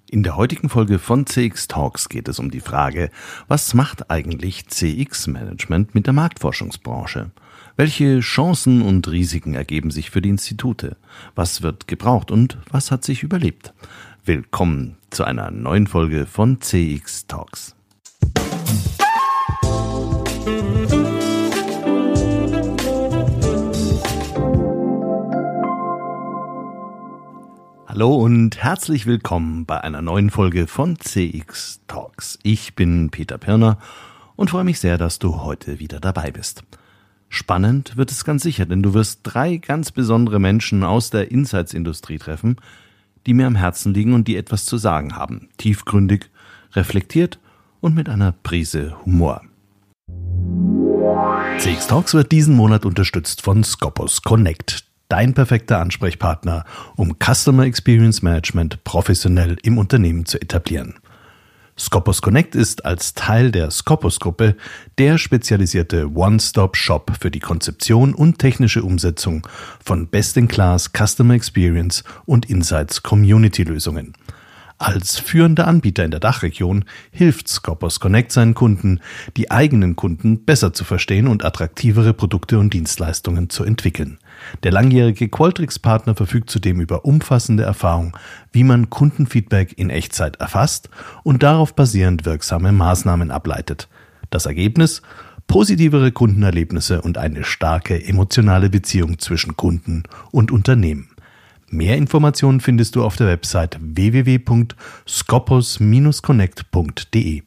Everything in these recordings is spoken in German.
In der heutigen Folge von CX Talks geht es um die Frage, was macht eigentlich CX-Management mit der Marktforschungsbranche? Welche Chancen und Risiken ergeben sich für die Institute? Was wird gebraucht und was hat sich überlebt? Willkommen zu einer neuen Folge von CX Talks. Hallo und herzlich willkommen bei einer neuen Folge von CX Talks. Ich bin Peter Pirner und freue mich sehr, dass du heute wieder dabei bist. Spannend wird es ganz sicher, denn du wirst 3 ganz besondere Menschen aus der Insights-Industrie treffen, die mir am Herzen liegen und die etwas zu sagen haben. Tiefgründig, reflektiert und mit einer Prise Humor. CX Talks wird diesen Monat unterstützt von Scopus Connect. Dein perfekter Ansprechpartner, um Customer Experience Management professionell im Unternehmen zu etablieren. Scopus Connect ist als Teil der Scopus-Gruppe der spezialisierte One-Stop-Shop für die Konzeption und technische Umsetzung von Best-in-Class Customer Experience und Insights Community-Lösungen. Als führender Anbieter in der Dachregion hilft Scopus Connect seinen Kunden, die eigenen Kunden besser zu verstehen und attraktivere Produkte und Dienstleistungen zu entwickeln. Der langjährige Qualtrics-Partner verfügt zudem über umfassende Erfahrung, wie man Kundenfeedback in Echtzeit erfasst und darauf basierend wirksame Maßnahmen ableitet. Das Ergebnis? Positivere Kundenerlebnisse und eine starke emotionale Beziehung zwischen Kunden und Unternehmen. Mehr Informationen findest du auf der Website www.scopus-connect.de.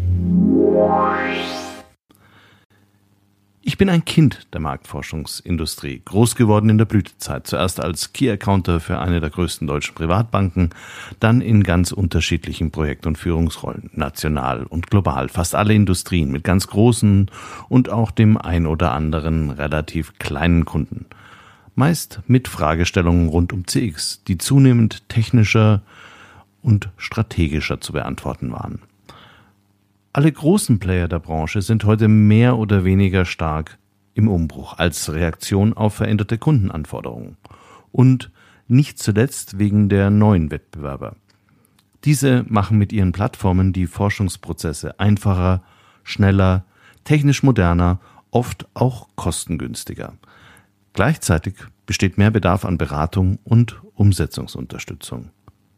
Ich bin ein Kind der Marktforschungsindustrie, groß geworden in der Blütezeit, zuerst als Key-Accounter für eine der größten deutschen Privatbanken, dann in ganz unterschiedlichen Projekt- und Führungsrollen, national und global, fast alle Industrien mit ganz großen und auch dem ein oder anderen relativ kleinen Kunden. Meist mit Fragestellungen rund um CX, die zunehmend technischer und strategischer zu beantworten waren. Alle großen Player der Branche sind heute mehr oder weniger stark im Umbruch als Reaktion auf veränderte Kundenanforderungen und nicht zuletzt wegen der neuen Wettbewerber. Diese machen mit ihren Plattformen die Forschungsprozesse einfacher, schneller, technisch moderner, oft auch kostengünstiger. Gleichzeitig besteht mehr Bedarf an Beratung und Umsetzungsunterstützung.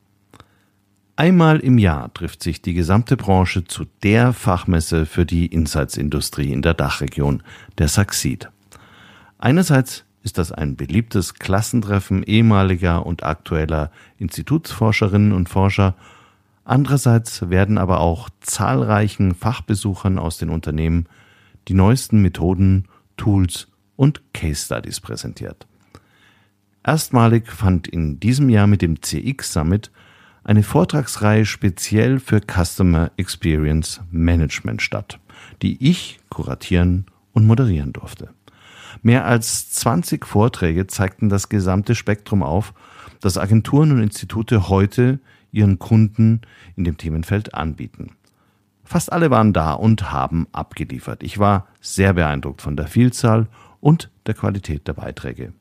Einmal im Jahr trifft sich die gesamte Branche zu der Fachmesse für die Insights-Industrie in der Dachregion, der SACSID. Einerseits ist das ein beliebtes Klassentreffen ehemaliger und aktueller Institutsforscherinnen und Forscher, andererseits werden aber auch zahlreichen Fachbesuchern aus den Unternehmen die neuesten Methoden, Tools und Case Studies präsentiert. Erstmalig fand in diesem Jahr mit dem CX Summit eine Vortragsreihe speziell für Customer Experience Management statt, die ich kuratieren und moderieren durfte. Mehr als 20 Vorträge zeigten das gesamte Spektrum auf, das Agenturen und Institute heute ihren Kunden in dem Themenfeld anbieten. Fast alle waren da und haben abgeliefert. Ich war sehr beeindruckt von der Vielzahl und der Qualität der Beiträge.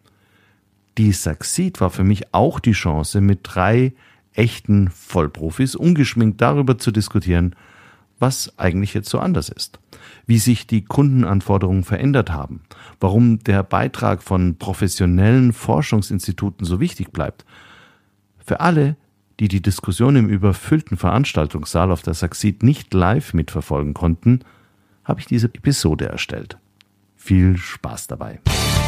Die SACSID war für mich auch die Chance, mit 3 echten Vollprofis ungeschminkt darüber zu diskutieren, was eigentlich jetzt so anders ist, wie sich die Kundenanforderungen verändert haben, warum der Beitrag von professionellen Forschungsinstituten so wichtig bleibt. Für alle, die die Diskussion im überfüllten Veranstaltungssaal auf der SACSID nicht live mitverfolgen konnten, habe ich diese Episode erstellt. Viel Spaß dabei.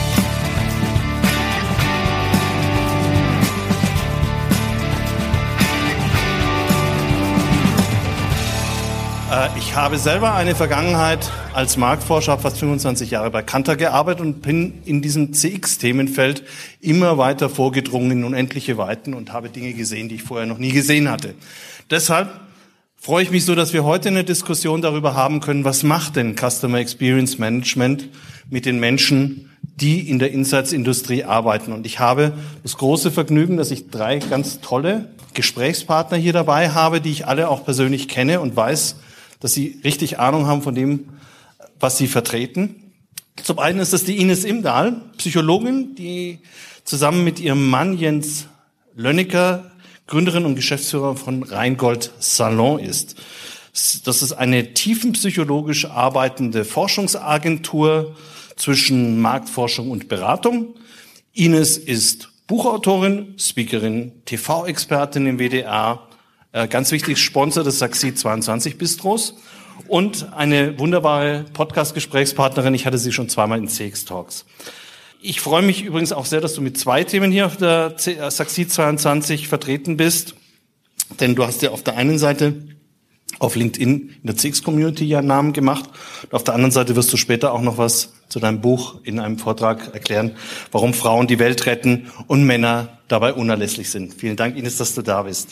Ich habe selber eine Vergangenheit als Marktforscher, habe fast 25 Jahre bei Kantar gearbeitet und bin in diesem CX-Themenfeld immer weiter vorgedrungen in unendliche Weiten und habe Dinge gesehen, die ich vorher noch nie gesehen hatte. Deshalb freue ich mich so, dass wir heute eine Diskussion darüber haben können, was macht denn Customer Experience Management mit den Menschen, die in der Insights-Industrie arbeiten. Und ich habe das große Vergnügen, dass ich 3 ganz tolle Gesprächspartner hier dabei habe, die ich alle auch persönlich kenne und weiß, dass sie richtig Ahnung haben von dem, was sie vertreten. Zum einen ist das die Ines Imdahl, Psychologin, die zusammen mit ihrem Mann Jens Lönnecker Gründerin und Geschäftsführer von Rheingold Salon ist. Das ist eine tiefenpsychologisch arbeitende Forschungsagentur zwischen Marktforschung und Beratung. Ines ist Buchautorin, Speakerin, TV-Expertin im WDR, ganz wichtig Sponsor des Saxi 22 Bistros und eine wunderbare Podcast-Gesprächspartnerin. Ich hatte sie schon zweimal in CX Talks. Ich freue mich übrigens auch sehr, dass du mit 2 Themen hier auf der Saxi 22 vertreten bist, denn du hast ja auf der einen Seite auf LinkedIn in der CX-Community ja einen Namen gemacht. Und auf der anderen Seite wirst du später auch noch was zu deinem Buch in einem Vortrag erklären, warum Frauen die Welt retten und Männer dabei unerlässlich sind. Vielen Dank, Ines, dass du da bist.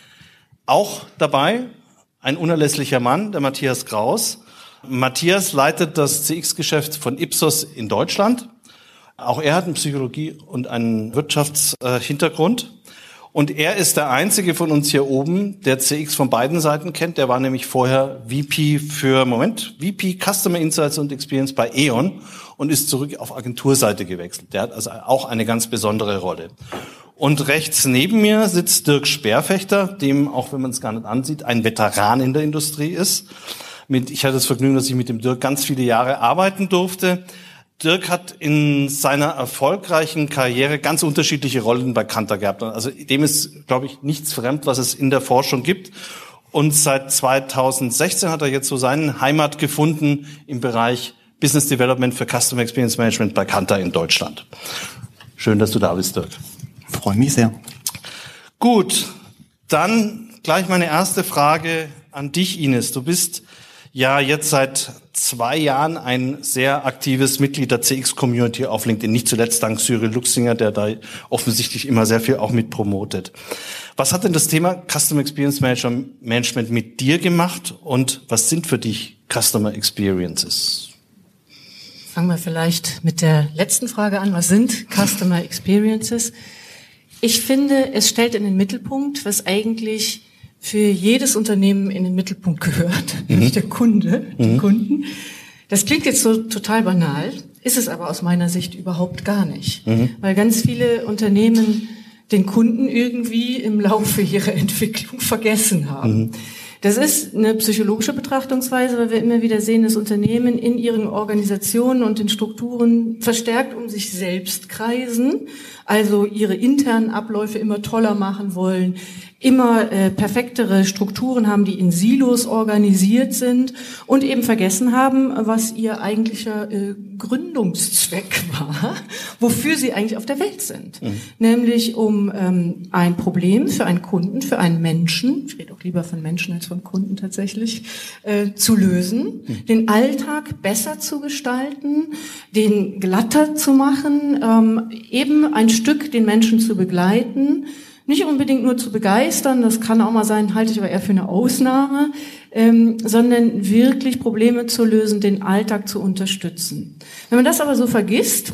Auch dabei ein unerlässlicher Mann, der Matthias Kraus. Matthias leitet das CX-Geschäft von Ipsos in Deutschland. Auch er hat eine Psychologie und einen Wirtschaftshintergrund. Und er ist der einzige von uns hier oben, der CX von beiden Seiten kennt. Der war nämlich vorher VP Customer Insights und Experience bei E.ON und ist zurück auf Agenturseite gewechselt. Der hat also auch eine ganz besondere Rolle. Und rechts neben mir sitzt Dirk Speerfechter, dem, auch wenn man es gar nicht ansieht, ein Veteran in der Industrie ist. Ich hatte das Vergnügen, dass ich mit dem Dirk ganz viele Jahre arbeiten durfte. Dirk hat in seiner erfolgreichen Karriere ganz unterschiedliche Rollen bei Kantar gehabt. Also dem ist, glaube ich, nichts fremd, was es in der Forschung gibt. Und seit 2016 hat er jetzt so seine Heimat gefunden im Bereich Business Development für Customer Experience Management bei Kantar in Deutschland. Schön, dass du da bist, Dirk. Freue mich sehr. Gut, dann gleich meine erste Frage an dich, Ines. Du bist ja jetzt seit 2 Jahren ein sehr aktives Mitglied der CX-Community auf LinkedIn, nicht zuletzt dank Cyril Luxinger, der da offensichtlich immer sehr viel auch mit promotet. Was hat denn das Thema Customer Experience Management mit dir gemacht und was sind für dich Customer Experiences? Fangen wir vielleicht mit der letzten Frage an. Was sind Customer Experiences? Ich finde, es stellt in den Mittelpunkt, was eigentlich für jedes Unternehmen in den Mittelpunkt gehört, nämlich der Kunde, die Kunden. Das klingt jetzt so total banal, ist es aber aus meiner Sicht überhaupt gar nicht, weil ganz viele Unternehmen den Kunden irgendwie im Laufe ihrer Entwicklung vergessen haben. Das ist eine psychologische Betrachtungsweise, weil wir immer wieder sehen, dass Unternehmen in ihren Organisationen und den Strukturen verstärkt um sich selbst kreisen, also ihre internen Abläufe immer toller machen wollen, immer perfektere Strukturen haben, die in Silos organisiert sind und eben vergessen haben, was ihr eigentlicher Gründungszweck war, wofür sie eigentlich auf der Welt sind. Nämlich um ein Problem für einen Kunden, für einen Menschen, ich rede auch lieber von Menschen als von Kunden tatsächlich, zu lösen, den Alltag besser zu gestalten, den glatter zu machen, eben ein Stück den Menschen zu begleiten, nicht unbedingt nur zu begeistern, das kann auch mal sein, halte ich aber eher für eine Ausnahme, sondern wirklich Probleme zu lösen, den Alltag zu unterstützen. Wenn man das aber so vergisst,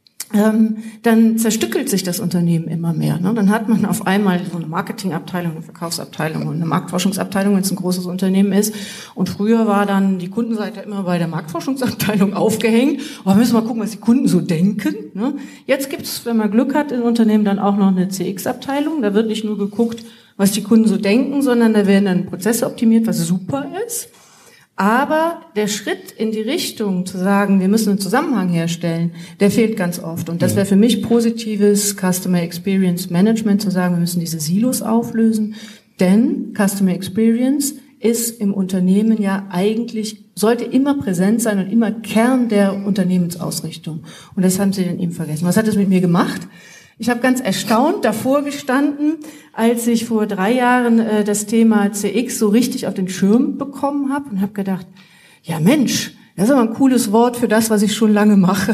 dann zerstückelt sich das Unternehmen immer mehr. Ne? Dann hat man auf einmal so eine Marketingabteilung, eine Verkaufsabteilung und eine Marktforschungsabteilung, wenn es ein großes Unternehmen ist. Und früher war dann die Kundenseite immer bei der Marktforschungsabteilung aufgehängt. Aber müssen wir mal gucken, was die Kunden so denken. Ne? Jetzt gibt es, wenn man Glück hat, im Unternehmen dann auch noch eine CX-Abteilung. Da wird nicht nur geguckt, was die Kunden so denken, sondern da werden dann Prozesse optimiert, was super ist. Aber der Schritt in die Richtung zu sagen, wir müssen einen Zusammenhang herstellen, der fehlt ganz oft. Und das wäre für mich positives Customer Experience Management, zu sagen, wir müssen diese Silos auflösen. Denn Customer Experience ist im Unternehmen ja eigentlich, sollte immer präsent sein und immer Kern der Unternehmensausrichtung. Und das haben Sie dann eben vergessen. Was hat das mit mir gemacht? Ich habe ganz erstaunt davor gestanden, als ich vor 3 Jahren das Thema CX so richtig auf den Schirm bekommen habe und habe gedacht, ja Mensch, das ist aber ein cooles Wort für das, was ich schon lange mache.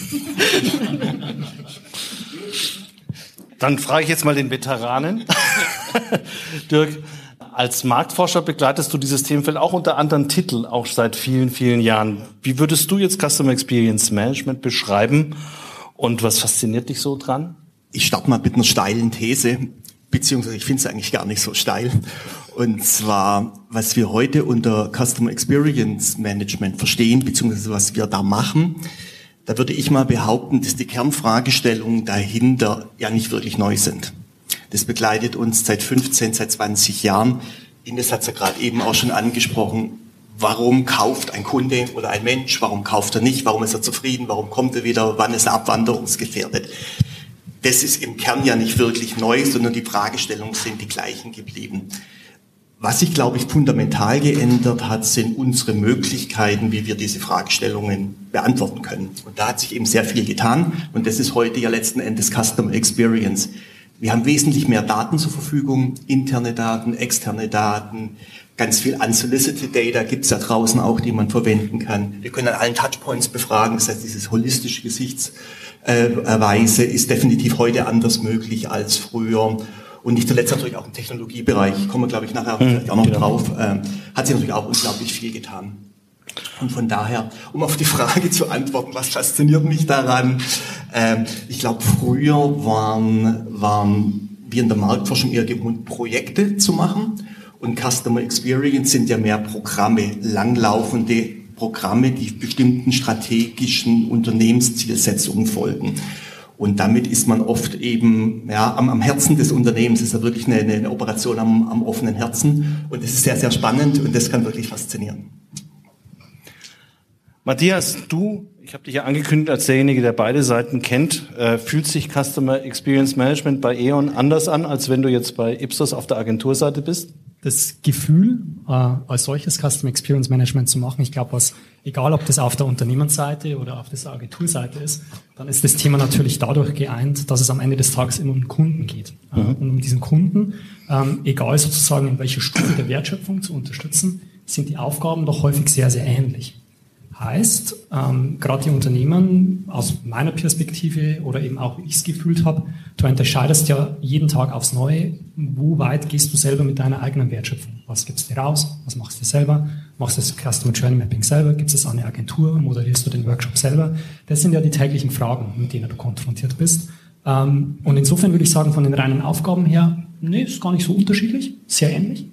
Dann frage ich jetzt mal den Veteranen. Dirk, als Marktforscher begleitest du dieses Themenfeld auch unter anderen Titeln, auch seit vielen, vielen Jahren. Wie würdest du jetzt Customer Experience Management beschreiben und was fasziniert dich so dran? Ich starte mal mit einer steilen These, beziehungsweise ich finde es eigentlich gar nicht so steil. Und zwar, was wir heute unter Customer Experience Management verstehen, beziehungsweise was wir da machen, da würde ich mal behaupten, dass die Kernfragestellungen dahinter ja nicht wirklich neu sind. Das begleitet uns seit 15, seit 20 Jahren. Ines hat es ja gerade eben auch schon angesprochen. Warum kauft ein Kunde oder ein Mensch? Warum kauft er nicht? Warum ist er zufrieden? Warum kommt er wieder? Wann ist er abwanderungsgefährdet? Das ist im Kern ja nicht wirklich neu, sondern die Fragestellungen sind die gleichen geblieben. Was sich, glaube ich, fundamental geändert hat, sind unsere Möglichkeiten, wie wir diese Fragestellungen beantworten können. Und da hat sich eben sehr viel getan. Und das ist heute ja letzten Endes Customer Experience. Wir haben wesentlich mehr Daten zur Verfügung, interne Daten, externe Daten, ganz viel unsolicited Data gibt es da draußen auch, die man verwenden kann. Wir können an allen Touchpoints befragen, das heißt, dieses holistische Gesichtsweise ist definitiv heute anders möglich als früher. Und nicht zuletzt natürlich auch im Technologiebereich, kommen wir, glaube ich, nachher vielleicht auch noch drauf, hat sich natürlich auch unglaublich viel getan. Und von daher, um auf die Frage zu antworten, was fasziniert mich daran? Ich glaube, früher waren wir in der Marktforschung eher gewohnt, Projekte zu machen. Und Customer Experience sind ja mehr Programme, langlaufende Programme, die bestimmten strategischen Unternehmenszielsetzungen folgen. Und damit ist man oft eben am Herzen des Unternehmens, ist ja wirklich eine Operation am offenen Herzen. Und das ist sehr, sehr spannend und das kann wirklich faszinieren. Matthias, ich habe dich ja angekündigt als derjenige, der beide Seiten kennt. Fühlt sich Customer Experience Management bei E.ON anders an, als wenn du jetzt bei Ipsos auf der Agenturseite bist? Das Gefühl, als solches Customer Experience Management zu machen, ich glaube, egal ob das auf der Unternehmensseite oder auf der Agenturseite ist, dann ist das Thema natürlich dadurch geeint, dass es am Ende des Tages immer um den Kunden geht. Und um diesen Kunden, egal sozusagen in welcher Stufe der Wertschöpfung zu unterstützen, sind die Aufgaben doch häufig sehr, sehr ähnlich. Heißt, gerade die Unternehmen aus meiner Perspektive oder eben auch wie ich es gefühlt habe, du unterscheidest ja jeden Tag aufs Neue, wo weit gehst du selber mit deiner eigenen Wertschöpfung? Was gibst du dir raus? Was machst du selber? Machst du das Customer Journey Mapping selber? Gibst du es an eine Agentur? Moderierst du den Workshop selber? Das sind ja die täglichen Fragen, mit denen du konfrontiert bist. Und insofern würde ich sagen, von den reinen Aufgaben her, ist gar nicht so unterschiedlich, sehr ähnlich.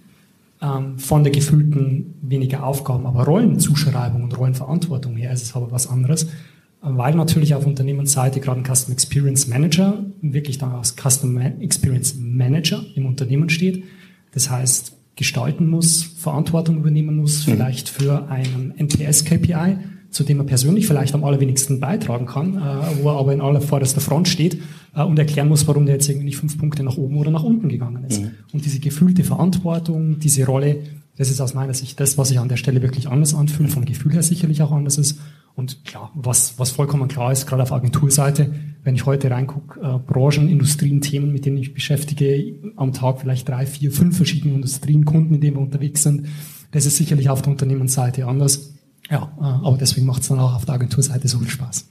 Von der gefühlten weniger Aufgaben, aber Rollenzuschreibung und Rollenverantwortung her ist es aber was anderes, weil natürlich auf Unternehmensseite gerade ein Customer Experience Manager wirklich dann als Customer Experience Manager im Unternehmen steht. Das heißt, gestalten muss, Verantwortung übernehmen muss, vielleicht für einen NPS-KPI, zu dem er persönlich vielleicht am allerwenigsten beitragen kann, wo er aber in allervorderster Front steht und erklären muss, warum der jetzt irgendwie nicht 5 Punkte nach oben oder nach unten gegangen ist. Und diese gefühlte Verantwortung, diese Rolle, das ist aus meiner Sicht das, was sich an der Stelle wirklich anders anfühlt, vom Gefühl her sicherlich auch anders ist. Und klar, was vollkommen klar ist, gerade auf Agenturseite, wenn ich heute reingucke, Branchen, Industrien, Themen, mit denen ich beschäftige, am Tag vielleicht 3, 4, 5 verschiedene Industrien, Kunden, in denen wir unterwegs sind, das ist sicherlich auf der Unternehmensseite anders. Ja, aber deswegen macht es dann auch auf der Agenturseite so viel Spaß.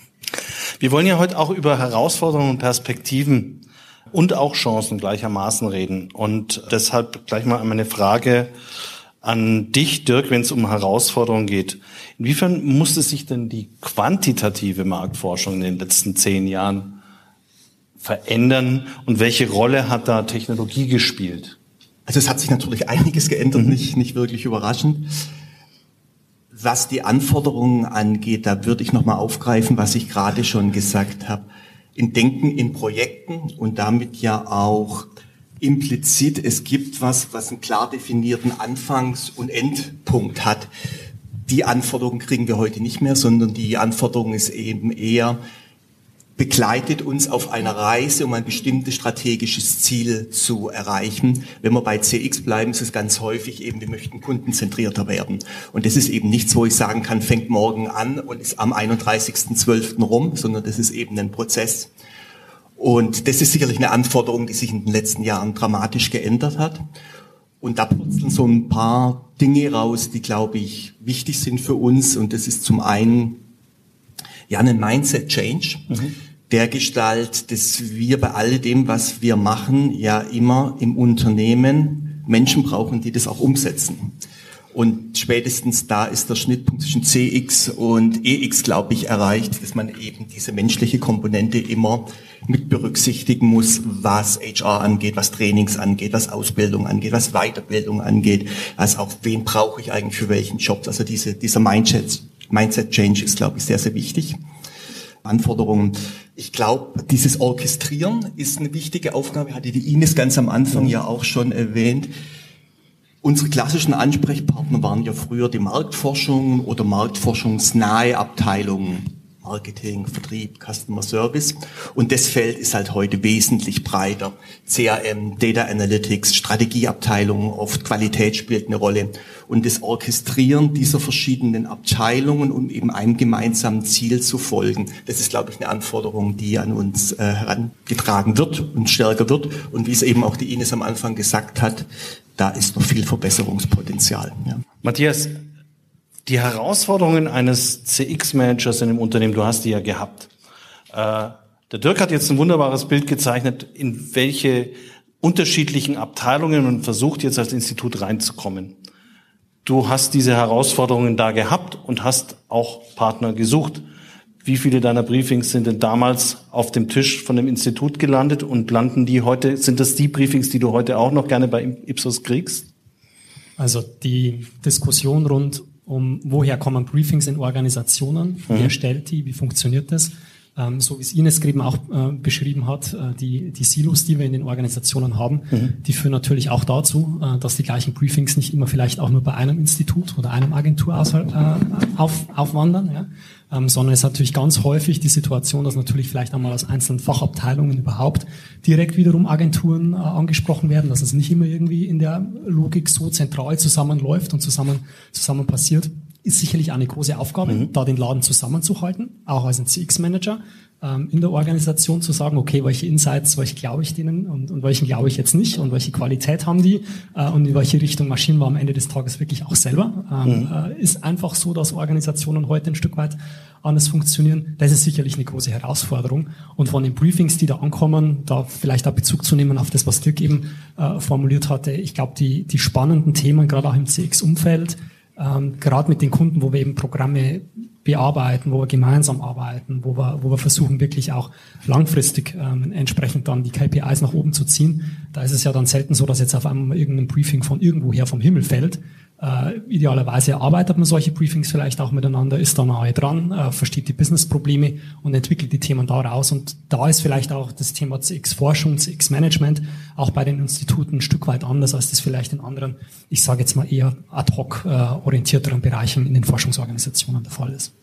Wir wollen ja heute auch über Herausforderungen und Perspektiven und auch Chancen gleichermaßen reden. Und deshalb gleich mal meine Frage an dich, Dirk, wenn es um Herausforderungen geht. Inwiefern musste sich denn die quantitative Marktforschung in den letzten 10 Jahren verändern und welche Rolle hat da Technologie gespielt? Also es hat sich natürlich einiges geändert, nicht wirklich überraschend. Was die Anforderungen angeht, da würde ich nochmal aufgreifen, was ich gerade schon gesagt habe. In Denken in Projekten und damit ja auch implizit, es gibt was einen klar definierten Anfangs- und Endpunkt hat. Die Anforderungen kriegen wir heute nicht mehr, sondern die Anforderung ist eben eher, begleitet uns auf einer Reise, um ein bestimmtes strategisches Ziel zu erreichen. Wenn wir bei CX bleiben, ist es ganz häufig eben, wir möchten kundenzentrierter werden. Und das ist eben nichts, wo ich sagen kann, fängt morgen an und ist am 31.12. rum, sondern das ist eben ein Prozess. Und das ist sicherlich eine Anforderung, die sich in den letzten Jahren dramatisch geändert hat. Und da purzeln so ein paar Dinge raus, die, glaube ich, wichtig sind für uns. Und das ist zum einen ein Mindset-Change, der Gestalt, dass wir bei all dem, was wir machen, ja immer im Unternehmen Menschen brauchen, die das auch umsetzen. Und spätestens da ist der Schnittpunkt zwischen CX und EX, glaube ich, erreicht, dass man eben diese menschliche Komponente immer mit berücksichtigen muss, was HR angeht, was Trainings angeht, was Ausbildung angeht, was Weiterbildung angeht, also auch wen brauche ich eigentlich für welchen Job. Also dieser Mindset-Change ist, glaube ich, sehr, sehr wichtig. Anforderungen. Ich glaube, dieses Orchestrieren ist eine wichtige Aufgabe, hatte die Ines ganz am Anfang ja auch schon erwähnt. Unsere klassischen Ansprechpartner waren ja früher die Marktforschung oder marktforschungsnahe Abteilungen. Marketing, Vertrieb, Customer Service. Und das Feld ist halt heute wesentlich breiter. CRM, Data Analytics, Strategieabteilungen, oft Qualität spielt eine Rolle. Und das Orchestrieren dieser verschiedenen Abteilungen, um eben einem gemeinsamen Ziel zu folgen, das ist, glaube ich, eine Anforderung, die an uns herangetragen wird und stärker wird. Und wie es eben auch die Ines am Anfang gesagt hat, da ist noch viel Verbesserungspotenzial. Ja. Matthias, die Herausforderungen eines CX-Managers in einem Unternehmen, du hast die ja gehabt. Der Dirk hat jetzt ein wunderbares Bild gezeichnet, in welche unterschiedlichen Abteilungen man versucht, jetzt als Institut reinzukommen. Du hast diese Herausforderungen da gehabt und hast auch Partner gesucht. Wie viele deiner Briefings sind denn damals auf dem Tisch von dem Institut gelandet und landen die heute? Sind das die Briefings, die du heute auch noch gerne bei Ipsos kriegst? Also die Diskussion rund um woher kommen Briefings in Organisationen, wer erstellt die, wie funktioniert das, so wie es Ines eben auch beschrieben hat, die Silos, die wir in den Organisationen haben, die führen natürlich auch dazu, dass die gleichen Briefings nicht immer vielleicht auch nur bei einem Institut oder einem Agentur aufwandern, ja? Sondern es ist natürlich ganz häufig die Situation, dass natürlich vielleicht einmal aus einzelnen Fachabteilungen überhaupt direkt wiederum Agenturen angesprochen werden, dass es nicht immer irgendwie in der Logik so zentral zusammenläuft und zusammen passiert. Ist sicherlich eine große Aufgabe, da den Laden zusammenzuhalten, auch als ein CX-Manager in der Organisation zu sagen, okay, welche Insights, welche glaube ich denen und welchen glaube ich jetzt nicht und welche Qualität haben die und in welche Richtung marschieren wir am Ende des Tages wirklich auch selber. Ist einfach so, dass Organisationen heute ein Stück weit anders funktionieren. Das ist sicherlich eine große Herausforderung. Und von den Briefings, die da ankommen, da vielleicht auch Bezug zu nehmen auf das, was Dirk eben formuliert hatte, ich glaube, die spannenden Themen, gerade auch im CX-Umfeld, gerade mit den Kunden, wo wir eben Programme bearbeiten, wo wir gemeinsam arbeiten, wo wir versuchen wirklich auch langfristig entsprechend dann die KPIs nach oben zu ziehen. Da ist es ja dann selten so, dass jetzt auf einmal irgendein Briefing von irgendwoher vom Himmel fällt. Idealerweise erarbeitet man solche Briefings vielleicht auch miteinander, ist da nahe dran, versteht die Business-Probleme und entwickelt die Themen daraus. Und da ist vielleicht auch das Thema CX-Forschung, CX-Management auch bei den Instituten ein Stück weit anders, als das vielleicht in anderen, ich sage jetzt mal eher ad hoc orientierteren Bereichen in den Forschungsorganisationen der Fall ist.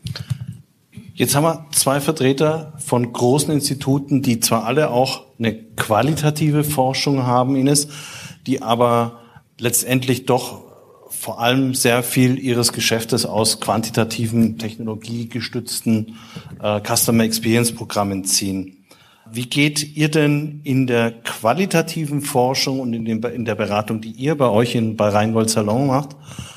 Jetzt haben wir zwei Vertreter von großen Instituten, die zwar alle auch eine qualitative Forschung haben, Ines, die aber letztendlich doch vor allem sehr viel ihres Geschäftes aus quantitativen, technologiegestützten Customer Experience Programmen ziehen. Wie geht ihr denn in der qualitativen Forschung und in der Beratung, die ihr bei euch bei Rheingold Salon macht,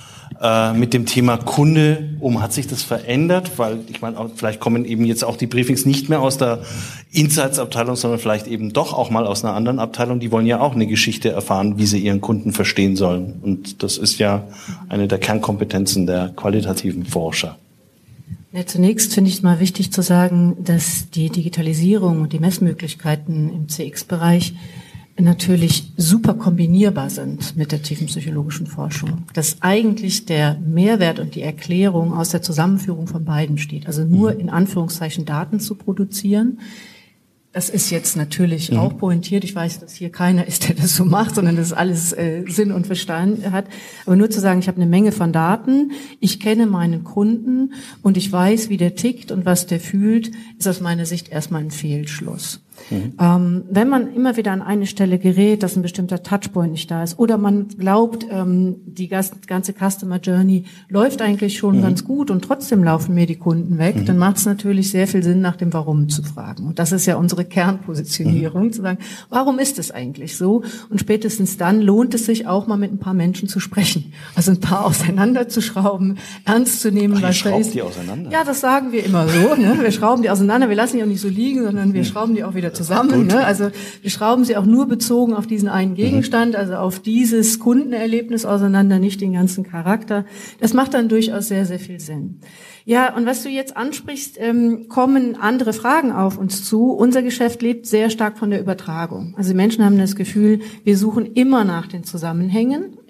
mit dem Thema Kunde um? Hat sich das verändert? Weil ich meine, vielleicht kommen eben jetzt auch die Briefings nicht mehr aus der Insights-Abteilung, sondern vielleicht eben doch auch mal aus einer anderen Abteilung. Die wollen ja auch eine Geschichte erfahren, wie sie ihren Kunden verstehen sollen. Und das ist ja eine der Kernkompetenzen der qualitativen Forscher. Ja, zunächst finde ich es mal wichtig zu sagen, dass die Digitalisierung und die Messmöglichkeiten im CX-Bereich natürlich super kombinierbar sind mit der tiefenpsychologischen Forschung. Dass eigentlich der Mehrwert und die Erklärung aus der Zusammenführung von beiden steht. Also nur in Anführungszeichen Daten zu produzieren. Das ist jetzt natürlich auch pointiert. Ich weiß, dass hier keiner ist, der das so macht, sondern dass alles Sinn und Verstand hat. Aber nur zu sagen, ich habe eine Menge von Daten, ich kenne meinen Kunden und ich weiß, wie der tickt und was der fühlt, ist aus meiner Sicht erstmal ein Fehlschluss. Wenn man immer wieder an eine Stelle gerät, dass ein bestimmter Touchpoint nicht da ist, oder man glaubt, die ganze Customer Journey läuft eigentlich schon ganz gut und trotzdem laufen mir die Kunden weg, dann macht es natürlich sehr viel Sinn, nach dem Warum zu fragen. Und das ist ja unsere Kernpositionierung, zu sagen, warum ist es eigentlich so? Und spätestens dann lohnt es sich auch mal mit ein paar Menschen zu sprechen. Also ein paar auseinanderzuschrauben, ernst zu nehmen, was da ist. Schraubt die auseinander? Ja, das sagen wir immer so. Ne? Wir schrauben die auseinander, wir lassen die auch nicht so liegen, sondern wir schrauben die auch wieder zusammen. Ne? Also wir schrauben sie auch nur bezogen auf diesen einen Gegenstand, also auf dieses Kundenerlebnis auseinander, nicht den ganzen Charakter. Das macht dann durchaus sehr, sehr viel Sinn. Ja, und was du jetzt ansprichst, kommen andere Fragen auf uns zu. Unser Geschäft lebt sehr stark von der Übertragung. Also die Menschen haben das Gefühl, wir suchen immer nach den Zusammenhängen,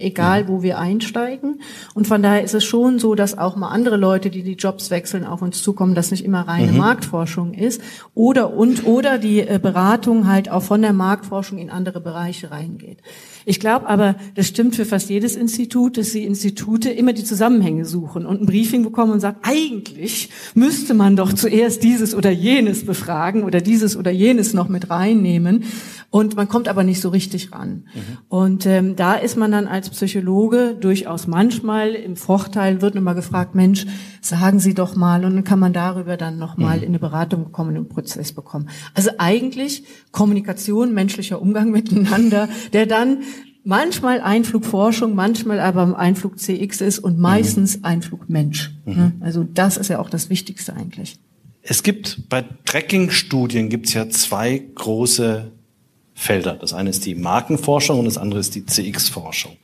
egal wo wir einsteigen. Und von daher ist es schon so, dass auch mal andere Leute, die die Jobs wechseln, auf uns zukommen, dass nicht immer reine Marktforschung ist. Oder die Beratung halt auch von der Marktforschung in andere Bereiche reingeht. Ich glaube aber, das stimmt für fast jedes Institut, dass die Institute immer die Zusammenhänge suchen und ein Briefing bekommen und sagen, eigentlich müsste man doch zuerst dieses oder jenes befragen oder dieses oder jenes noch mit reinnehmen. Und man kommt aber nicht so richtig ran. Und da ist man dann als Psychologe durchaus manchmal im Vorteil, wird nochmal gefragt, Mensch, sagen Sie doch mal, und dann kann man darüber dann nochmal in eine Beratung kommen, einen Prozess bekommen. Also eigentlich Kommunikation, menschlicher Umgang miteinander, der dann manchmal Einflug Forschung, manchmal aber Einflug CX ist und meistens Einflug Mensch. Also das ist ja auch das Wichtigste eigentlich. Es gibt bei Tracking-Studien gibt's ja zwei große Felder. Das eine ist die Markenforschung und das andere ist die CX-Forschung.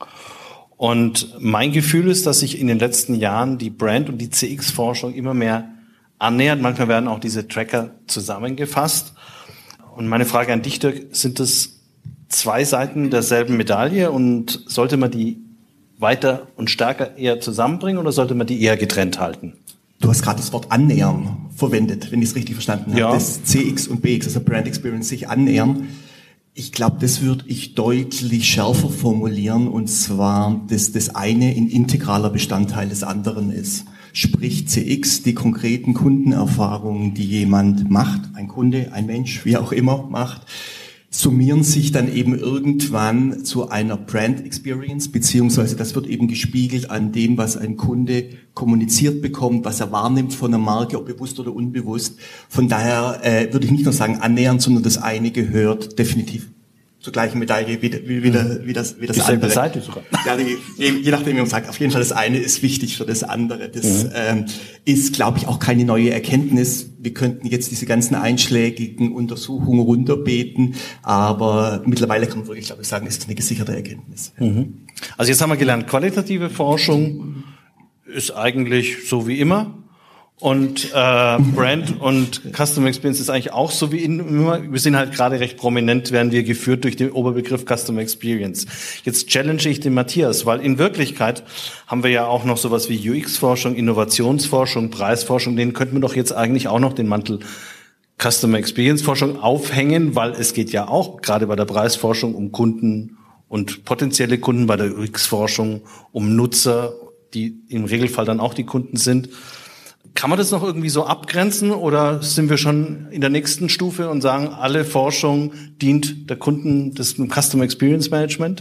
Und mein Gefühl ist, dass sich in den letzten Jahren die Brand- und die CX-Forschung immer mehr annähert. Manchmal werden auch diese Tracker zusammengefasst. Und meine Frage an dich, Dirk, sind das zwei Seiten derselben Medaille und sollte man die weiter und stärker eher zusammenbringen oder sollte man die eher getrennt halten? Du hast gerade das Wort annähern verwendet, wenn ich es richtig verstanden habe. Ja. Das CX und BX, also Brand Experience, sich annähern. Ich glaube, das würde ich deutlich schärfer formulieren, und zwar, dass das eine ein integraler Bestandteil des anderen ist. Sprich CX, die konkreten Kundenerfahrungen, die jemand macht, ein Kunde, ein Mensch, wie auch immer macht, summieren sich dann eben irgendwann zu einer Brand Experience, beziehungsweise das wird eben gespiegelt an dem, was ein Kunde kommuniziert bekommt, was er wahrnimmt von der Marke, ob bewusst oder unbewusst. Von daher würde ich nicht nur sagen annähernd, sondern das eine gehört definitiv zur gleichen Medaille wie das andere. Seite sogar. Ja, je nachdem, wie man sagt. Auf jeden Fall, das eine ist wichtig für das andere. Das ist, glaube ich, auch keine neue Erkenntnis. Wir könnten jetzt diese ganzen einschlägigen Untersuchungen runterbeten, aber mittlerweile kann man wirklich, glaube ich, sagen, es ist eine gesicherte Erkenntnis. Also jetzt haben wir gelernt, qualitative Forschung ist eigentlich so wie immer. Und Brand und Customer Experience ist eigentlich auch so wie immer. Wir sind halt gerade recht prominent, werden wir geführt durch den Oberbegriff Customer Experience. Jetzt challenge ich den Matthias, weil in Wirklichkeit haben wir ja auch noch sowas wie UX-Forschung, Innovationsforschung, Preisforschung. Denen könnten wir doch jetzt eigentlich auch noch den Mantel Customer Experience Forschung aufhängen, weil es geht ja auch gerade bei der Preisforschung um Kunden und potenzielle Kunden, bei der UX-Forschung um Nutzer, die im Regelfall dann auch die Kunden sind. Kann man das noch irgendwie so abgrenzen oder sind wir schon in der nächsten Stufe und sagen, alle Forschung dient der Kunden des Customer Experience Management?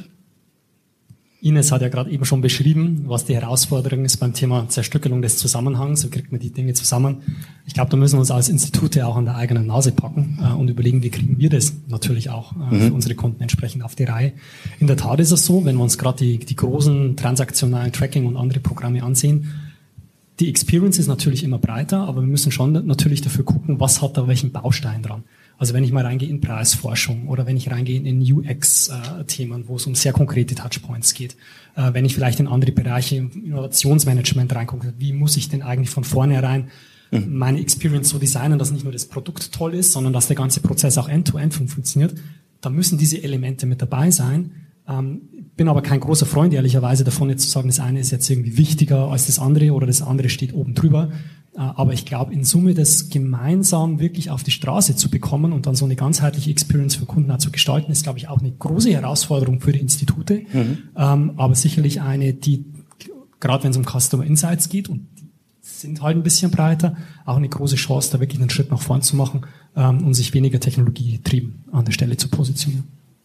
Ines hat ja gerade eben schon beschrieben, was die Herausforderung ist beim Thema Zerstückelung des Zusammenhangs. So kriegt man die Dinge zusammen. Ich glaube, da müssen wir uns als Institute auch an der eigenen Nase packen und überlegen, wie kriegen wir das natürlich auch für unsere Kunden entsprechend auf die Reihe. In der Tat ist es so, wenn wir uns gerade die großen transaktionalen Tracking und andere Programme ansehen, die Experience ist natürlich immer breiter, aber wir müssen schon natürlich dafür gucken, was hat da welchen Baustein dran. Also wenn ich mal reingehe in Preisforschung oder wenn ich reingehe in UX-Themen, wo es um sehr konkrete Touchpoints geht, wenn ich vielleicht in andere Bereiche im Innovationsmanagement reingucke, wie muss ich denn eigentlich von vornherein meine Experience so designen, dass nicht nur das Produkt toll ist, sondern dass der ganze Prozess auch end-to-end funktioniert, da müssen diese Elemente mit dabei sein. Bin aber kein großer Freund, ehrlicherweise, davon jetzt zu sagen, das eine ist jetzt irgendwie wichtiger als das andere oder das andere steht oben drüber. Aber ich glaube, in Summe das gemeinsam wirklich auf die Straße zu bekommen und dann so eine ganzheitliche Experience für Kunden auch zu gestalten, ist, glaube ich, auch eine große Herausforderung für die Institute. Aber sicherlich eine, die, gerade wenn es um Customer Insights geht, und die sind halt ein bisschen breiter, auch eine große Chance, da wirklich einen Schritt nach vorn zu machen und sich weniger technologiegetrieben an der Stelle zu positionieren.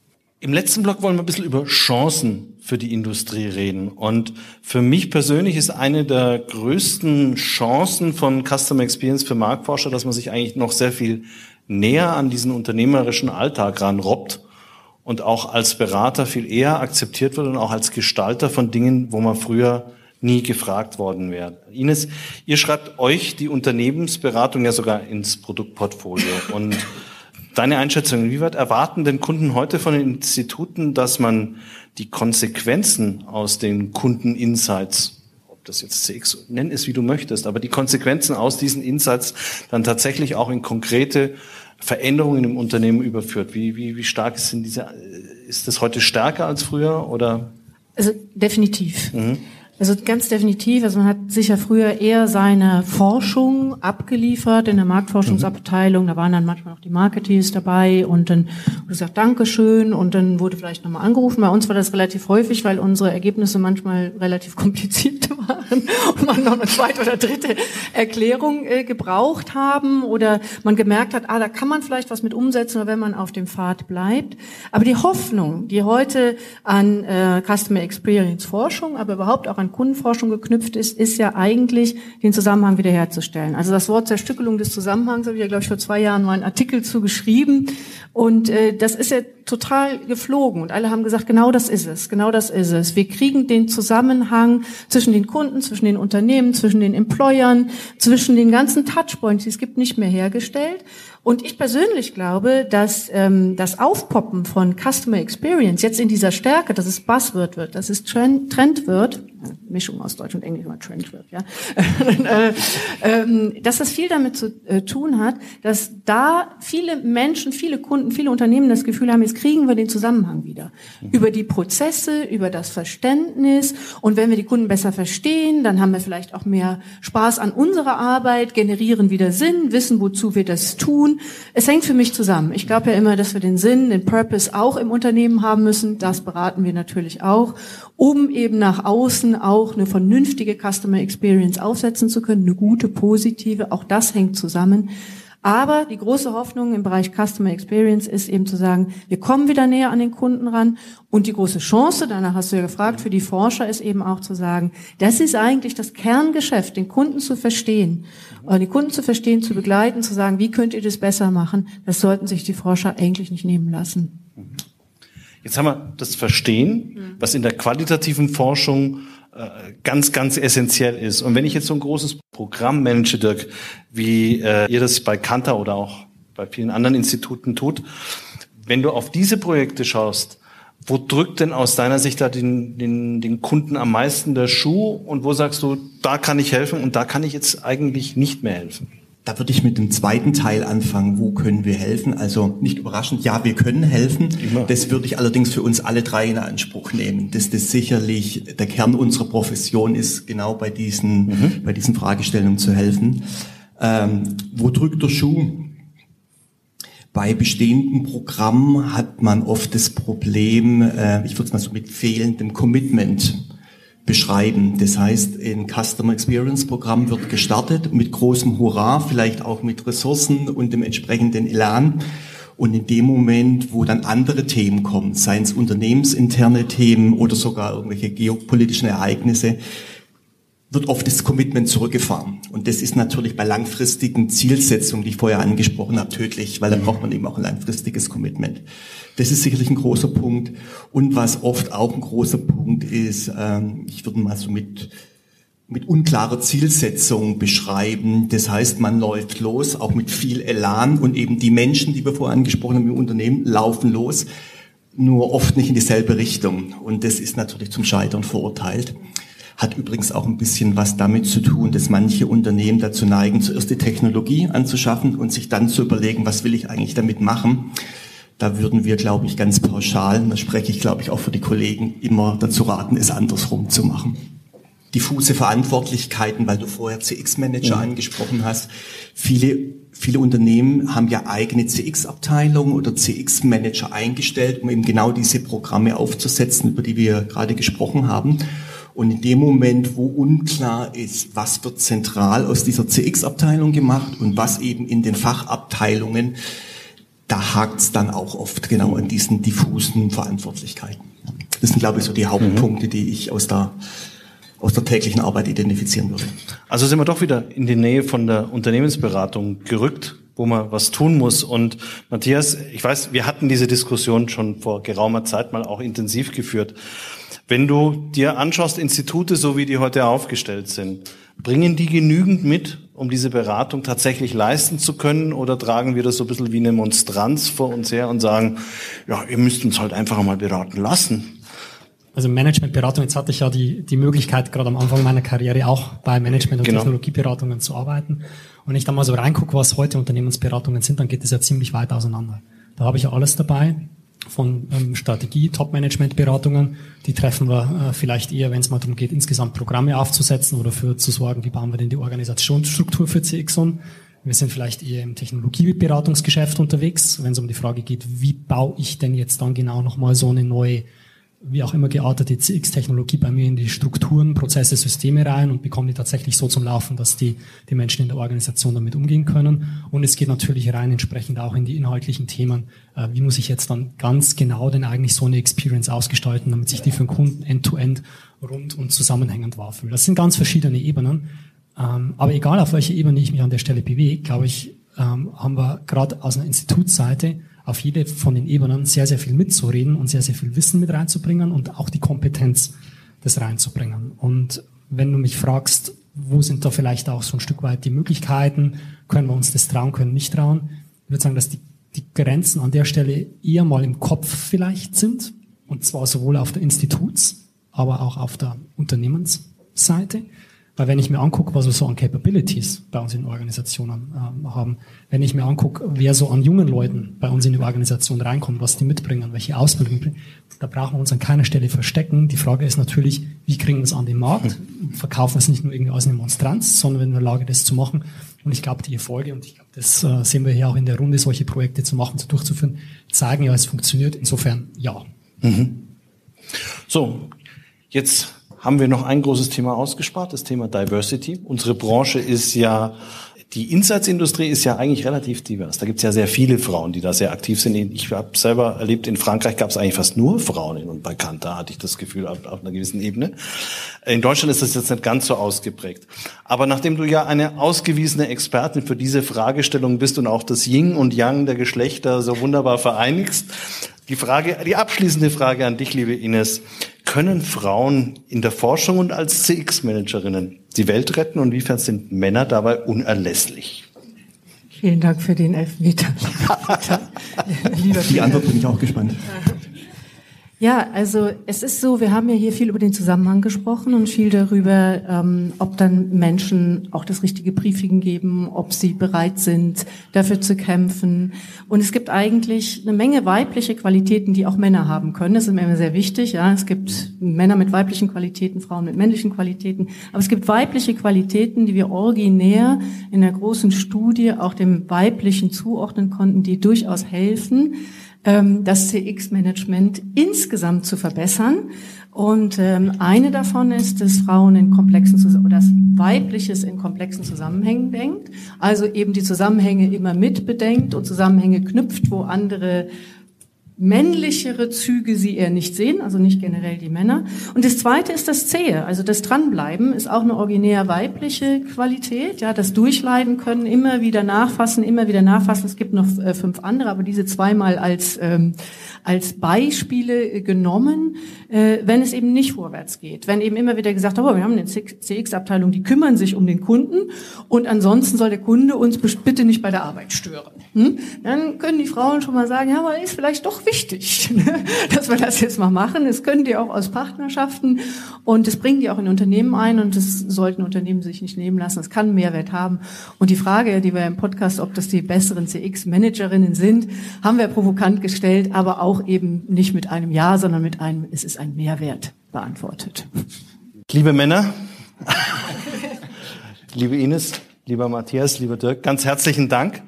Im letzten Block wollen wir ein bisschen über Chancen für die Industrie reden. Und für mich persönlich ist eine der größten Chancen von Customer Experience für Marktforscher, dass man sich eigentlich noch sehr viel näher an diesen unternehmerischen Alltag ranrobbt und auch als Berater viel eher akzeptiert wird und auch als Gestalter von Dingen, wo man früher nie gefragt worden wäre. Ines, ihr schreibt euch die Unternehmensberatung ja sogar ins Produktportfolio. Und deine Einschätzung, wie weit erwarten denn Kunden heute von den Instituten, dass man die Konsequenzen aus den Kundeninsights, ob das jetzt CX, nenn es wie du möchtest, aber die Konsequenzen aus diesen Insights dann tatsächlich auch in konkrete Veränderungen im Unternehmen überführt? Wie stark ist das heute stärker als früher oder? Also definitiv. Also ganz definitiv. Also man hat sicher früher eher seine Forschung abgeliefert in der Marktforschungsabteilung. Da waren dann manchmal auch die Marketeers dabei und dann wurde gesagt, Dankeschön, und dann wurde vielleicht nochmal angerufen. Bei uns war das relativ häufig, weil unsere Ergebnisse manchmal relativ kompliziert waren und man noch eine zweite oder dritte Erklärung gebraucht haben oder man gemerkt hat, da kann man vielleicht was mit umsetzen, wenn man auf dem Pfad bleibt. Aber die Hoffnung, die heute an Customer Experience Forschung, aber überhaupt auch an Kundenforschung geknüpft ist ja eigentlich, den Zusammenhang wiederherzustellen. Also das Wort Zerstückelung des Zusammenhangs habe ich ja, glaube ich, vor 2 Jahren mal einen Artikel zu geschrieben. Und das ist ja total geflogen. Und alle haben gesagt, genau das ist es, genau das ist es. Wir kriegen den Zusammenhang zwischen den Kunden, zwischen den Unternehmen, zwischen den Employern, zwischen den ganzen Touchpoints, die es gibt, nicht mehr hergestellt. Und ich persönlich glaube, dass das Aufpoppen von Customer Experience jetzt in dieser Stärke, dass es Buzzword wird, dass es Trend wird, Mischung aus Deutsch und Englisch, immer Trend wird, ja, dass das viel damit zu tun hat, dass da viele Menschen, viele Kunden, viele Unternehmen das Gefühl haben, jetzt kriegen wir den Zusammenhang wieder. Über die Prozesse, über das Verständnis. Und wenn wir die Kunden besser verstehen, dann haben wir vielleicht auch mehr Spaß an unserer Arbeit, generieren wieder Sinn, wissen, wozu wir das tun. Es hängt für mich zusammen. Ich glaube ja immer, dass wir den Sinn, den Purpose auch im Unternehmen haben müssen. Das beraten wir natürlich auch, um eben nach außen auch eine vernünftige Customer Experience aufsetzen zu können, eine gute, positive. Auch das hängt zusammen. Aber die große Hoffnung im Bereich Customer Experience ist eben zu sagen, wir kommen wieder näher an den Kunden ran. Und die große Chance, danach hast du ja gefragt, für die Forscher ist eben auch zu sagen, das ist eigentlich das Kerngeschäft, den Kunden zu verstehen. Die Kunden zu verstehen, zu begleiten, zu sagen, wie könnt ihr das besser machen, das sollten sich die Forscher eigentlich nicht nehmen lassen. Jetzt haben wir das Verstehen, was in der qualitativen Forschung ganz, ganz essentiell ist. Und wenn ich jetzt so ein großes Programm manage, Dirk, wie ihr das bei Kantar oder auch bei vielen anderen Instituten tut, wenn du auf diese Projekte schaust, wo drückt denn aus deiner Sicht da den Kunden am meisten der Schuh und wo sagst du, da kann ich helfen und da kann ich jetzt eigentlich nicht mehr helfen? Da würde ich mit dem zweiten Teil anfangen. Wo können wir helfen? Also nicht überraschend, ja, wir können helfen. Immer. Das würde ich allerdings für uns alle 3 in Anspruch nehmen. Dass das sicherlich der Kern unserer Profession ist, genau bei diesen Fragestellungen zu helfen. Wo drückt der Schuh? Bei bestehenden Programmen hat man oft das Problem, ich würde es mal so mit fehlendem Commitment beschreiben. Das heißt, ein Customer Experience Programm wird gestartet mit großem Hurra, vielleicht auch mit Ressourcen und dem entsprechenden Elan. Und in dem Moment, wo dann andere Themen kommen, seien es unternehmensinterne Themen oder sogar irgendwelche geopolitischen Ereignisse, wird oft das Commitment zurückgefahren. Und das ist natürlich bei langfristigen Zielsetzungen, die ich vorher angesprochen habe, tödlich, weil dann braucht man eben auch ein langfristiges Commitment. Das ist sicherlich ein großer Punkt. Und was oft auch ein großer Punkt ist, ich würde mal so mit unklarer Zielsetzung beschreiben. Das heißt, man läuft los, auch mit viel Elan, und eben die Menschen, die wir vorher angesprochen haben im Unternehmen, laufen los, nur oft nicht in dieselbe Richtung. Und das ist natürlich zum Scheitern verurteilt. Hat übrigens auch ein bisschen was damit zu tun, dass manche Unternehmen dazu neigen, zuerst die Technologie anzuschaffen und sich dann zu überlegen, was will ich eigentlich damit machen. Da würden wir, glaube ich, ganz pauschal, da spreche ich, glaube ich, auch für die Kollegen, immer dazu raten, es andersrum zu machen. Diffuse Verantwortlichkeiten, weil du vorher CX-Manager angesprochen hast. Viele Unternehmen haben ja eigene CX-Abteilungen oder CX-Manager eingestellt, um eben genau diese Programme aufzusetzen, über die wir gerade gesprochen haben. Und in dem Moment, wo unklar ist, was wird zentral aus dieser CX-Abteilung gemacht und was eben in den Fachabteilungen, da hakt's dann auch oft genau an diesen diffusen Verantwortlichkeiten. Das sind, glaube ich, so die Hauptpunkte, die ich aus der täglichen Arbeit identifizieren würde. Also sind wir doch wieder in die Nähe von der Unternehmensberatung gerückt, wo man was tun muss. Und Matthias, ich weiß, wir hatten diese Diskussion schon vor geraumer Zeit mal auch intensiv geführt. Wenn du dir anschaust, Institute, so wie die heute aufgestellt sind, bringen die genügend mit, um diese Beratung tatsächlich leisten zu können? Oder tragen wir das so ein bisschen wie eine Monstranz vor uns her und sagen, ja, ihr müsst uns halt einfach mal beraten lassen? Also Managementberatung, jetzt hatte ich ja die Möglichkeit, gerade am Anfang meiner Karriere auch bei Management- und Technologieberatungen zu arbeiten. Und wenn ich da mal so reingucke, was heute Unternehmensberatungen sind, dann geht es ja ziemlich weit auseinander. Da habe ich ja alles dabei. von Strategie, Top-Management-Beratungen. Die treffen wir vielleicht eher, wenn es mal darum geht, insgesamt Programme aufzusetzen oder für zu sorgen, wie bauen wir denn die Organisationsstruktur für CX um. Wir sind vielleicht eher im Technologieberatungsgeschäft unterwegs, wenn es um die Frage geht, wie baue ich denn jetzt dann genau nochmal so eine neue, wie auch immer geartete CX-Technologie bei mir in die Strukturen, Prozesse, Systeme rein und bekomme die tatsächlich so zum Laufen, dass die Menschen in der Organisation damit umgehen können. Und es geht natürlich rein entsprechend auch in die inhaltlichen Themen. Wie muss ich jetzt dann ganz genau denn eigentlich so eine Experience ausgestalten, damit sich die für den Kunden end-to-end rund und zusammenhängend wahrfühlt. Das sind ganz verschiedene Ebenen. Aber egal, auf welche Ebene ich mich an der Stelle bewege, glaube ich, haben wir gerade aus einer Institutsseite auf jede von den Ebenen sehr, sehr viel mitzureden und sehr, sehr viel Wissen mit reinzubringen und auch die Kompetenz, das reinzubringen. Und wenn du mich fragst, wo sind da vielleicht auch so ein Stück weit die Möglichkeiten, können wir uns das trauen, können nicht trauen, ich würde sagen, dass die Grenzen an der Stelle eher mal im Kopf vielleicht sind, und zwar sowohl auf der Instituts-, aber auch auf der Unternehmensseite. Weil wenn ich mir angucke, was wir so an Capabilities bei uns in Organisationen haben, wenn ich mir angucke, wer so an jungen Leuten bei uns in die Organisation reinkommt, was die mitbringen, welche Ausbildung mitbringen, da brauchen wir uns an keiner Stelle verstecken. Die Frage ist natürlich, wie kriegen wir es an den Markt? Verkaufen wir es nicht nur irgendwie als eine Monstranz, sondern wenn wir in der Lage, das zu machen. Und ich glaube, die Erfolge, und ich glaube, das sehen wir hier auch in der Runde, solche Projekte zu machen, durchzuführen, zeigen ja, es funktioniert. Insofern, ja. So, jetzt haben wir noch ein großes Thema ausgespart, das Thema Diversity. Unsere Branche ist ja, die Insights-Industrie ist ja eigentlich relativ divers. Da gibt es ja sehr viele Frauen, die da sehr aktiv sind. Ich habe selber erlebt, in Frankreich gab es eigentlich fast nur Frauen und bei Kantar hatte ich das Gefühl auf einer gewissen Ebene. In Deutschland ist das jetzt nicht ganz so ausgeprägt. Aber nachdem du ja eine ausgewiesene Expertin für diese Fragestellung bist und auch das Yin und Yang der Geschlechter so wunderbar vereinigst, die abschließende Frage an dich, liebe Ines: Können Frauen in der Forschung und als CX-Managerinnen die Welt retten und inwiefern sind Männer dabei unerlässlich? Vielen Dank für den Elfmeter. Die Antwort bin ich auch gespannt. Ja, also es ist so, wir haben ja hier viel über den Zusammenhang gesprochen und viel darüber, ob dann Menschen auch das richtige Briefing geben, ob sie bereit sind, dafür zu kämpfen. Und es gibt eigentlich eine Menge weibliche Qualitäten, die auch Männer haben können. Das ist mir immer sehr wichtig. Ja, es gibt Männer mit weiblichen Qualitäten, Frauen mit männlichen Qualitäten. Aber es gibt weibliche Qualitäten, die wir originär in der großen Studie auch dem Weiblichen zuordnen konnten, die durchaus helfen, das CX-Management insgesamt zu verbessern. Und eine davon ist, dass Frauen in komplexen oder das Weibliches in komplexen Zusammenhängen denkt, also eben die Zusammenhänge immer mit bedenkt und Zusammenhänge knüpft, wo andere männlichere Züge sie eher nicht sehen, also nicht generell die Männer. Und das Zweite ist das Zähe, also das Dranbleiben ist auch eine originär weibliche Qualität, ja, das Durchleiden können, immer wieder nachfassen. Es gibt noch 5 andere, aber diese zweimal als Beispiele genommen, wenn es eben nicht vorwärts geht. Wenn eben immer wieder gesagt, wir haben eine CX-Abteilung, die kümmern sich um den Kunden und ansonsten soll der Kunde uns bitte nicht bei der Arbeit stören. Dann können die Frauen schon mal sagen, ja, aber ist vielleicht doch wichtig, dass wir das jetzt mal machen. Das können die auch aus Partnerschaften und das bringen die auch in Unternehmen ein und das sollten Unternehmen sich nicht nehmen lassen. Das kann einen Mehrwert haben. Und die Frage, die wir im Podcast, ob das die besseren CX-Managerinnen sind, haben wir provokant gestellt, aber auch eben nicht mit einem Ja, sondern mit einem, es ist ein Mehrwert beantwortet. Liebe Männer, liebe Ines, lieber Matthias, lieber Dirk, ganz herzlichen Dank.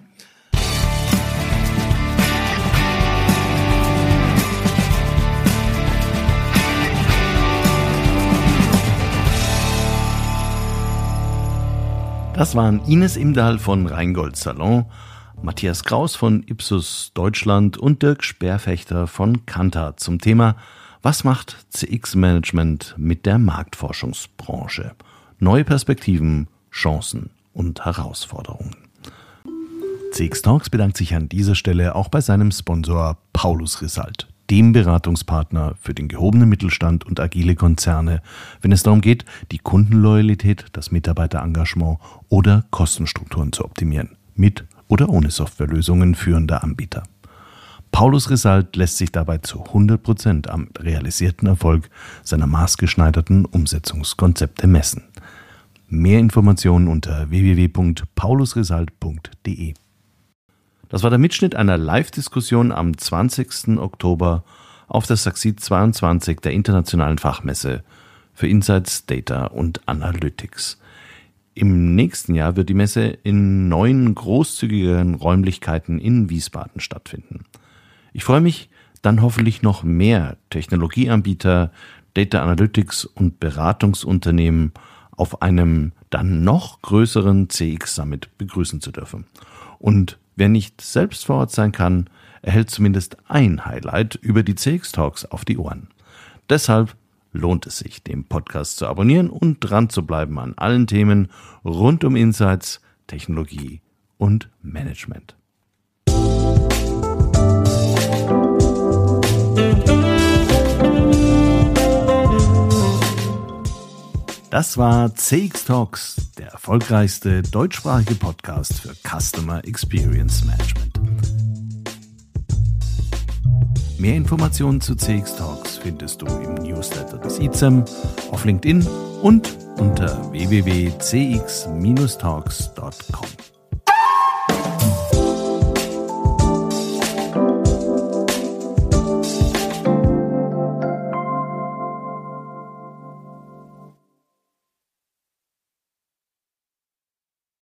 Das waren Ines Imdahl von Rheingold Salon, Matthias Kraus von Ipsos Deutschland und Dirk Speerfechter von Kantar zum Thema Was macht CX-Management mit der Marktforschungsbranche? Neue Perspektiven, Chancen und Herausforderungen. CX Talks bedankt sich an dieser Stelle auch bei seinem Sponsor Paulus Risalt, dem Beratungspartner für den gehobenen Mittelstand und agile Konzerne, wenn es darum geht, die Kundenloyalität, das Mitarbeiterengagement oder Kostenstrukturen zu optimieren, mit oder ohne Softwarelösungen führender Anbieter. Paulus Risalt lässt sich dabei zu 100% am realisierten Erfolg seiner maßgeschneiderten Umsetzungskonzepte messen. Mehr Informationen unter www.paulusrisalt.de. Das war der Mitschnitt einer Live-Diskussion am 20. Oktober auf der Succeed 22 der internationalen Fachmesse für Insights, Data und Analytics. Im nächsten Jahr wird die Messe in neuen, großzügigeren Räumlichkeiten in Wiesbaden stattfinden. Ich freue mich, dann hoffentlich noch mehr Technologieanbieter, Data Analytics und Beratungsunternehmen auf einem dann noch größeren CX Summit begrüßen zu dürfen. Und wer nicht selbst vor Ort sein kann, erhält zumindest ein Highlight über die CX Talks auf die Ohren. Deshalb lohnt es sich, den Podcast zu abonnieren und dran zu bleiben an allen Themen rund um Insights, Technologie und Management. Das war CX Talks, der erfolgreichste deutschsprachige Podcast für Customer Experience Management. Mehr Informationen zu CX Talks findest du im Newsletter des ICEM, auf LinkedIn und unter www.cx-talks.com.